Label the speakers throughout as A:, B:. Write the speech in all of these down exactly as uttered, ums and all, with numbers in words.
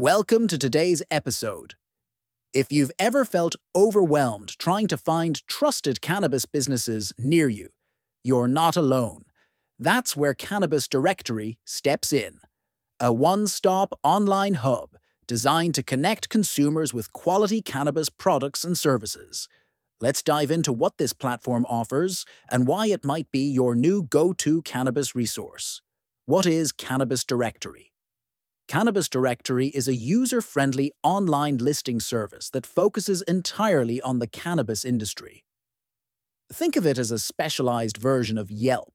A: Welcome to today's episode. If you've ever felt overwhelmed trying to find trusted cannabis businesses near you, you're not alone. That's where Cannabis Directory steps in. A one-stop online hub designed to connect consumers with quality cannabis products and services. Let's dive into what this platform offers and why it might be your new go-to cannabis resource. What is Cannabis Directory? Cannabis Directory is a user-friendly online listing service that focuses entirely on the cannabis industry. Think of it as a specialized version of Yelp,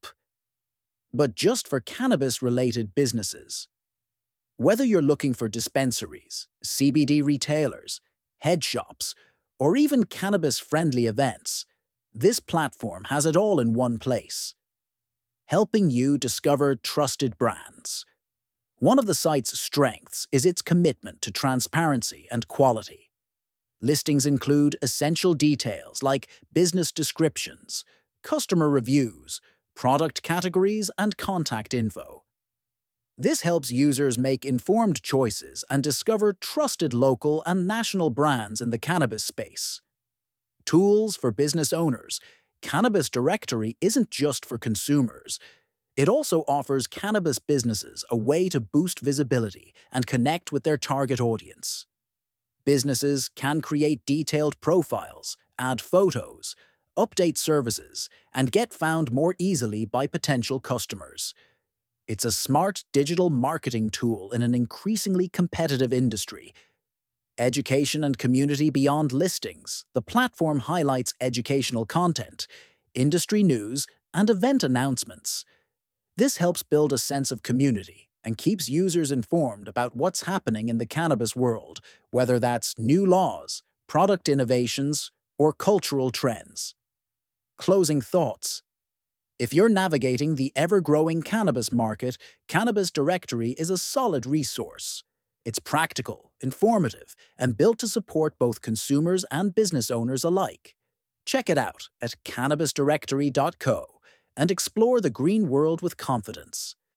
A: but just for cannabis-related businesses. Whether you're looking for dispensaries, C B D retailers, head shops, or even cannabis-friendly events, this platform has it all in one place, helping you discover trusted brands. One of the site's strengths is its commitment to transparency and quality. Listings include essential details like business descriptions, customer reviews, product categories, and contact info. This helps users make informed choices and discover trusted local and national brands in the cannabis space. Tools for business owners. Cannabis Directory isn't just for consumers. It also offers cannabis businesses a way to boost visibility and connect with their target audience. Businesses can create detailed profiles, add photos, update services, and get found more easily by potential customers. It's a smart digital marketing tool in an increasingly competitive industry. Education and community beyond listings. The platform highlights educational content, industry news, and event announcements. This helps build a sense of community and keeps users informed about what's happening in the cannabis world, whether that's new laws, product innovations, or cultural trends. Closing thoughts. If you're navigating the ever-growing cannabis market, Cannabis Directory is a solid resource. It's practical, informative, and built to support both consumers and business owners alike. Check it out at cannabis directory dot co and explore the green world with confidence.